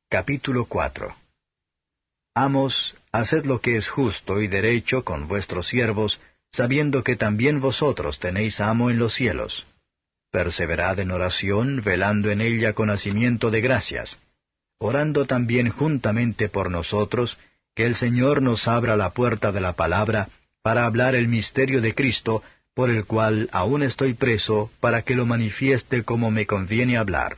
Capítulo 4. Amos, haced lo que es justo y derecho con vuestros siervos, sabiendo que también vosotros tenéis amo en los cielos. Perseverad en oración, velando en ella con hacimiento de gracias, orando también juntamente por nosotros, que el Señor nos abra la puerta de la palabra, para hablar el misterio de Cristo, por el cual aún estoy preso, para que lo manifieste como me conviene hablar.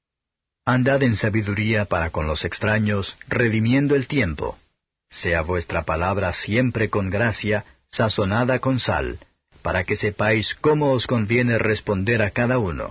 Andad en sabiduría para con los extraños, redimiendo el tiempo. Sea vuestra palabra siempre con gracia, sazonada con sal, para que sepáis cómo os conviene responder a cada uno.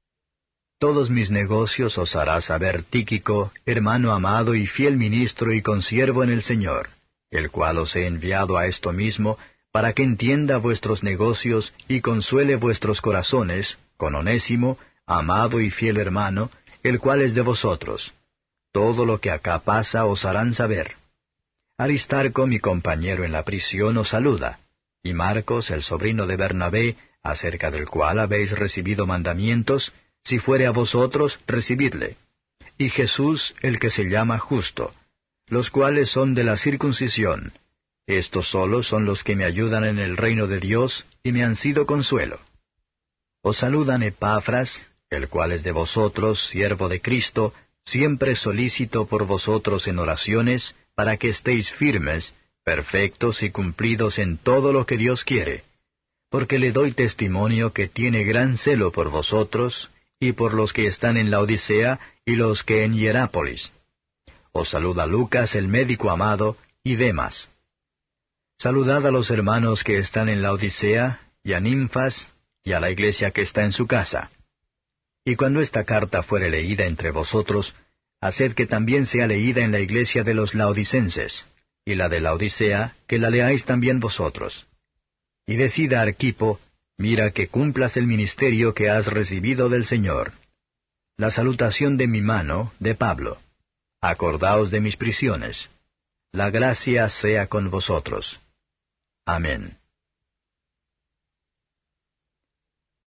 Todos mis negocios os hará saber Tíquico, hermano amado y fiel ministro y consiervo en el Señor, el cual os he enviado a esto mismo, para que entienda vuestros negocios y consuele vuestros corazones, con Onésimo, amado y fiel hermano, el cual es de vosotros. Todo lo que acá pasa os harán saber. Aristarco, mi compañero en la prisión, os saluda, y Marcos, el sobrino de Bernabé, acerca del cual habéis recibido mandamientos, si fuere a vosotros, recibidle. Y Jesús, el que se llama Justo, los cuales son de la circuncisión. Estos solos son los que me ayudan en el reino de Dios, y me han sido consuelo. Os saludan Epafras, el cual es de vosotros, siervo de Cristo, siempre solícito por vosotros en oraciones, para que estéis firmes, perfectos y cumplidos en todo lo que Dios quiere. Porque le doy testimonio que tiene gran celo por vosotros, y por los que están en la Odisea, y los que en Hierápolis. Os saluda Lucas el médico amado, y Demas. Saludad a los hermanos que están en la Odisea, y a Ninfas, y a la iglesia que está en su casa. Y cuando esta carta fuere leída entre vosotros, haced que también sea leída en la iglesia de los laodicenses, y la de la Odisea, que la leáis también vosotros. Y decid a Arquipo, mira que cumplas el ministerio que has recibido del Señor. La salutación de mi mano, de Pablo. Acordaos de mis prisiones. La gracia sea con vosotros. Amén.